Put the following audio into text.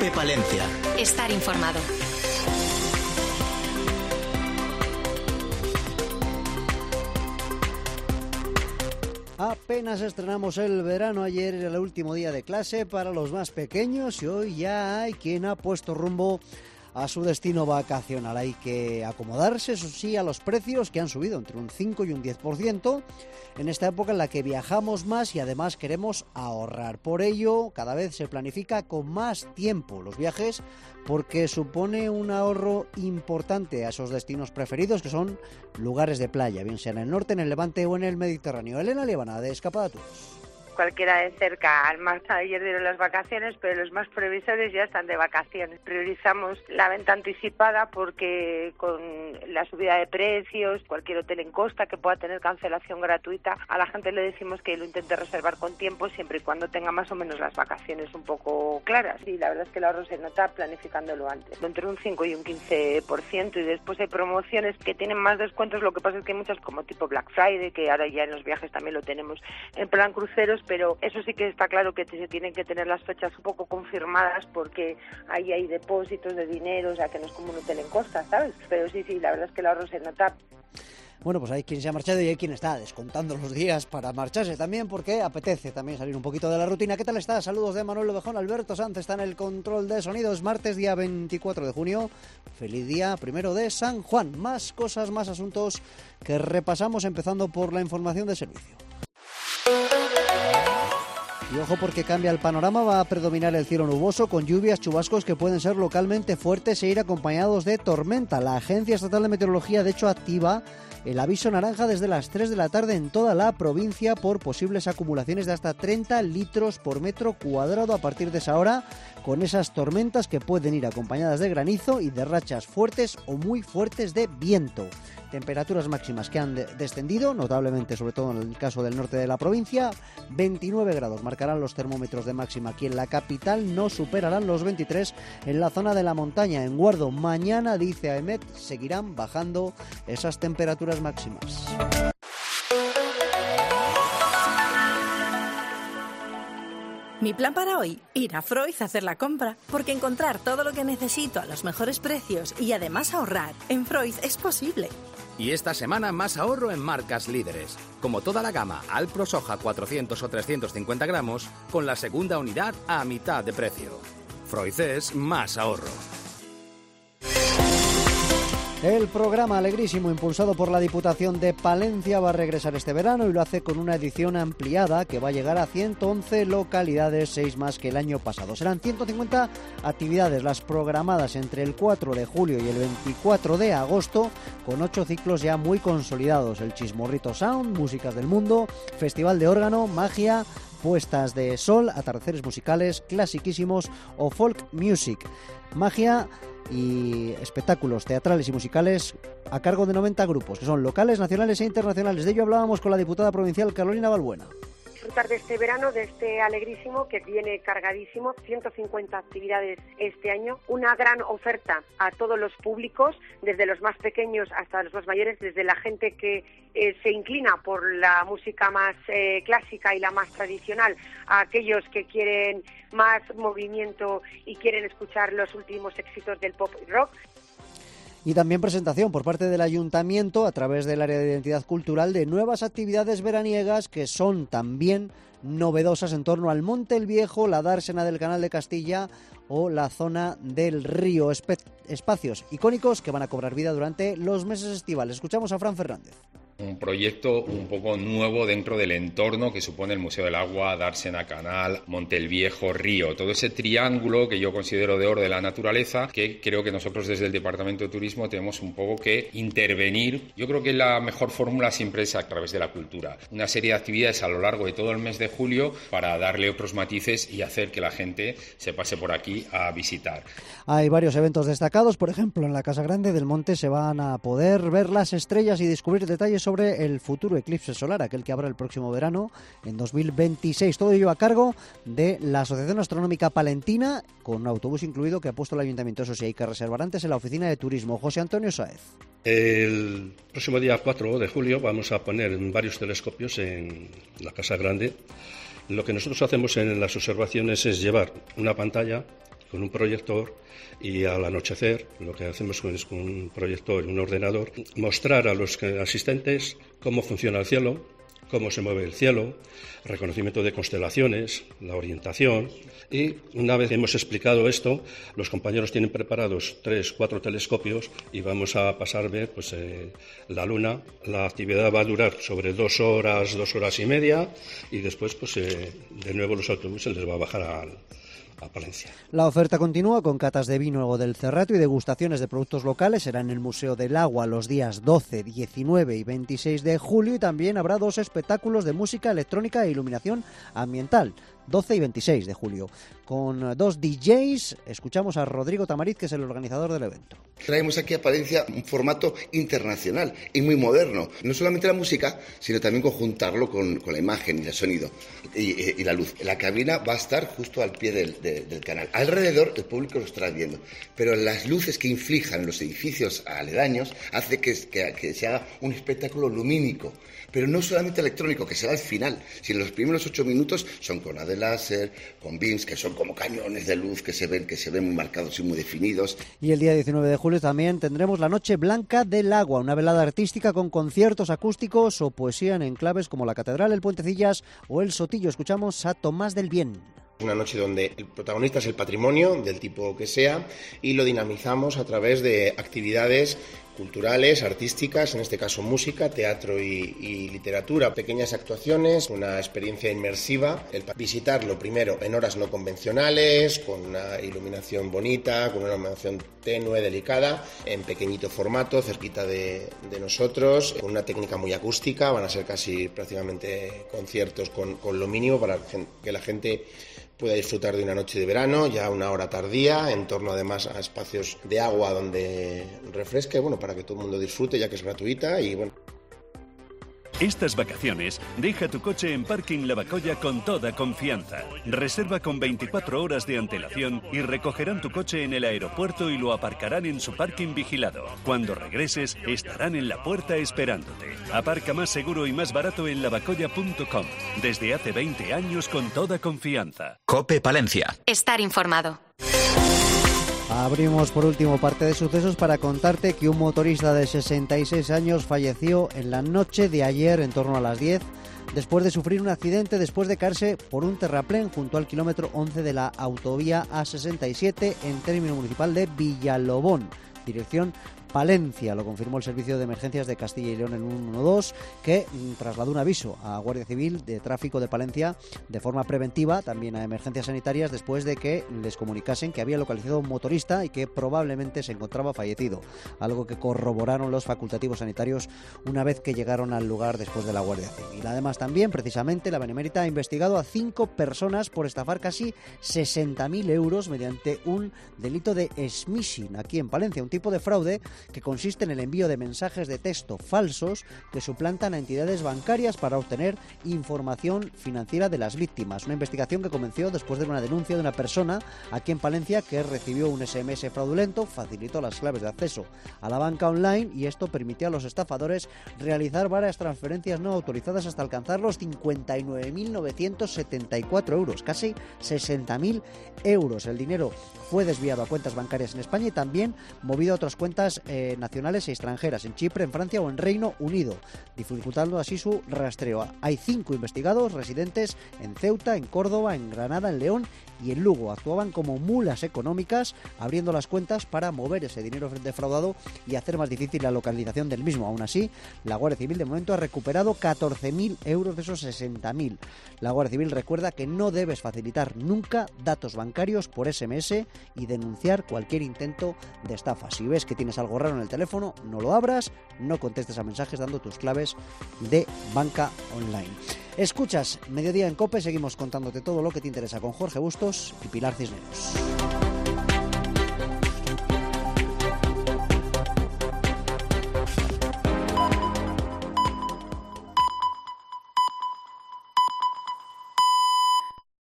Cope Palencia. Estar informado. Apenas estrenamos el verano, ayer era el último día de clase para los más pequeños y hoy ya hay quien ha puesto rumbo a su destino vacacional. Hay que acomodarse, eso sí, a los precios que han subido entre un 5 y un 10% en esta época en la que viajamos más y además queremos ahorrar. Por ello, cada vez se planifica con más tiempo los viajes porque supone un ahorro importante a esos destinos preferidos que son lugares de playa, bien sea en el norte, en el Levante o en el Mediterráneo. Elena Liébana, de Escapada Tours. Cualquiera de cerca, al más ayer dieron las vacaciones, pero los más previsores ya están de vacaciones. Priorizamos la venta anticipada porque con la subida de precios, cualquier hotel en costa que pueda tener cancelación gratuita, a la gente le decimos que lo intente reservar con tiempo siempre y cuando tenga más o menos las vacaciones un poco claras. Y la verdad es que el ahorro se nota planificándolo antes, entre un 5 y un 15%, y después hay promociones que tienen más descuentos. Lo que pasa es que hay muchas como tipo Black Friday, que ahora ya en los viajes también lo tenemos en plan cruceros, pero eso sí que está claro que se tienen que tener las fechas un poco confirmadas porque ahí hay depósitos de dinero, o sea que no es como un hotel en costa, ¿sabes? Pero sí, la verdad es que el ahorro se nota. Bueno, pues hay quien se ha marchado y hay quien está descontando los días para marcharse también porque apetece también salir un poquito de la rutina. ¿Qué tal estás? Saludos de Manuel Lobejón. Alberto Sanz está en el control de sonidos. Martes, día 24 de junio. Feliz día primero de San Juan. Más cosas, más asuntos que repasamos empezando por la información de servicio. Y ojo porque cambia el panorama, va a predominar el cielo nuboso con lluvias, chubascos que pueden ser localmente fuertes e ir acompañados de tormenta. La Agencia Estatal de Meteorología de hecho activa el aviso naranja desde las 3 de la tarde en toda la provincia por posibles acumulaciones de hasta 30 litros por metro cuadrado a partir de esa hora, con esas tormentas que pueden ir acompañadas de granizo y de rachas fuertes o muy fuertes de viento. Temperaturas máximas que han descendido, notablemente sobre todo en el caso del norte de la provincia. 29 grados marcarán los termómetros de máxima aquí en la capital, no superarán los 23 en la zona de la montaña. En Guardo, mañana, dice AEMET, seguirán bajando esas temperaturas máximas. Mi plan para hoy, ir a Freud a hacer la compra, porque encontrar todo lo que necesito a los mejores precios y además ahorrar en Freud es posible. Y esta semana más ahorro en marcas líderes, como toda la gama Alpro Soja 400 o 350 gramos, con la segunda unidad a mitad de precio. Freud es más ahorro. El programa Alegrísimo, impulsado por la Diputación de Palencia, va a regresar este verano y lo hace con una edición ampliada que va a llegar a 111 localidades, 6 más que el año pasado. Serán 150 actividades las programadas entre el 4 de julio y el 24 de agosto, con 8 ciclos ya muy consolidados: el Chismorrito Sound, Músicas del Mundo, Festival de Órgano, Magia, puestas de sol, atardeceres musicales, clasiquísimos o folk music. Magia y espectáculos teatrales y musicales a cargo de 90 grupos, que son locales, nacionales e internacionales. De ello hablábamos con la diputada provincial Carolina Balbuena. Disfrutar de este verano, de este Alegrísimo que viene cargadísimo, 150 actividades este año, una gran oferta a todos los públicos, desde los más pequeños hasta los más mayores, desde la gente que se inclina por la música más clásica y la más tradicional, a aquellos que quieren más movimiento y quieren escuchar los últimos éxitos del pop y rock. Y también presentación por parte del Ayuntamiento, a través del área de identidad cultural, de nuevas actividades veraniegas que son también novedosas en torno al Monte el Viejo, la dársena del Canal de Castilla o la zona del Río. Espacios icónicos que van a cobrar vida durante los meses estivales. Escuchamos a Fran Fernández. Un proyecto un poco nuevo dentro del entorno que supone el Museo del Agua, Dársena Canal, Monte el Viejo, Río. Todo ese triángulo que yo considero de oro de la naturaleza, que creo que nosotros desde el Departamento de Turismo tenemos un poco que intervenir. Yo creo que la mejor fórmula siempre es a través de la cultura. Una serie de actividades a lo largo de todo el mes de julio para darle otros matices y hacer que la gente se pase por aquí a visitar. Hay varios eventos destacados. Por ejemplo, en la Casa Grande del Monte se van a poder ver las estrellas y descubrir detalles sobre el futuro eclipse solar, aquel que habrá el próximo verano en 2026. Todo ello a cargo de la Asociación Astronómica Palentina, con un autobús incluido que ha puesto el Ayuntamiento. Eso sí, hay que reservar antes en la Oficina de Turismo. José Antonio Sáez. El próximo día 4 de julio vamos a poner varios telescopios en la Casa Grande. Lo que nosotros hacemos en las observaciones es llevar una pantalla con un proyector, y al anochecer lo que hacemos es con un proyector y un ordenador mostrar a los asistentes cómo funciona el cielo, cómo se mueve el cielo, reconocimiento de constelaciones, la orientación. Y una vez hemos explicado esto, los compañeros tienen preparados 3-4 telescopios y vamos a pasar a ver la luna. La actividad va a durar sobre 2 horas, 2 horas y media, y después de nuevo los autobuses les va a bajar a Palencia. La oferta continúa con catas de vino del Cerrato y degustaciones de productos locales. Será en el Museo del Agua los días 12, 19 y 26 de julio, y también habrá 2 espectáculos de música electrónica e iluminación ambiental, 12 y 26 de julio. Con 2 DJs, escuchamos a Rodrigo Tamariz, que es el organizador del evento. Traemos aquí a Palencia un formato internacional y muy moderno. No solamente la música, sino también conjuntarlo con la imagen y el sonido y la luz. La cabina va a estar justo al pie del canal. Alrededor el público lo estará viendo, pero las luces que inflijan los edificios aledaños hace que se haga un espectáculo lumínico. Pero no solamente electrónico, que será al final, sino los primeros 8 minutos son con haz de láser, con beams, que son como cañones de luz que se ven muy marcados y muy definidos. Y el día 19 de julio también tendremos la Noche Blanca del Agua, una velada artística con conciertos acústicos o poesía en enclaves como la Catedral, el Puentecillas o el Sotillo. Escuchamos a Tomás del Bien. Una noche donde el protagonista es el patrimonio, del tipo que sea, y lo dinamizamos a través de actividades culturales, artísticas, en este caso música, teatro y literatura, pequeñas actuaciones, una experiencia inmersiva, el visitarlo primero en horas no convencionales, con una iluminación bonita, con una iluminación tenue, delicada, en pequeñito formato, cerquita de nosotros, con una técnica muy acústica, van a ser casi prácticamente conciertos con lo mínimo para que la gente pueda disfrutar de una noche de verano, ya a una hora tardía, en torno además a espacios de agua donde refresque, para que todo el mundo disfrute, ya que es gratuita y bueno. Estas vacaciones, deja tu coche en Parking Lavacolla con toda confianza. Reserva con 24 horas de antelación y recogerán tu coche en el aeropuerto y lo aparcarán en su parking vigilado. Cuando regreses, estarán en la puerta esperándote. Aparca más seguro y más barato en lavacolla.com. Desde hace 20 años con toda confianza. COPE Palencia. Estar informado. Abrimos por último parte de sucesos para contarte que un motorista de 66 años falleció en la noche de ayer en torno a las 10 después de sufrir un accidente después de caerse por un terraplén junto al kilómetro 11 de la autovía A67 en término municipal de Villalobón, dirección Palencia. Lo confirmó el Servicio de Emergencias de Castilla y León en 112, que trasladó un aviso a Guardia Civil de Tráfico de Palencia de forma preventiva, también a Emergencias Sanitarias, después de que les comunicasen que había localizado un motorista y que probablemente se encontraba fallecido, algo que corroboraron los facultativos sanitarios una vez que llegaron al lugar después de la Guardia Civil. Además, también, precisamente, la Benemérita ha investigado a 5 personas por estafar casi 60.000 euros mediante un delito de smishing aquí en Palencia, un tipo de fraude que consiste en el envío de mensajes de texto falsos que suplantan a entidades bancarias para obtener información financiera de las víctimas. Una investigación que comenzó después de una denuncia de una persona aquí en Palencia que recibió un SMS fraudulento, facilitó las claves de acceso a la banca online y esto permitió a los estafadores realizar varias transferencias no autorizadas hasta alcanzar los 59.974 euros, casi 60.000 euros. El dinero fue desviado a cuentas bancarias en España y también movido a otras cuentas nacionales y extranjeras, en Chipre, en Francia o en Reino Unido, dificultando así su rastreo. Hay 5 investigados residentes en Ceuta, en Córdoba, en Granada, en León y en Lugo. Actuaban como mulas económicas, abriendo las cuentas para mover ese dinero defraudado y hacer más difícil la localización del mismo. Aún así, la Guardia Civil de momento ha recuperado 14.000 euros de esos 60.000. La Guardia Civil recuerda que no debes facilitar nunca datos bancarios por SMS y denunciar cualquier intento de estafa. Si ves que tienes algo raro en el teléfono, no lo abras, no contestes a mensajes dando tus claves de banca online. Escuchas Mediodía en COPE, seguimos contándote todo lo que te interesa con Jorge Bustos y Pilar Cisneros.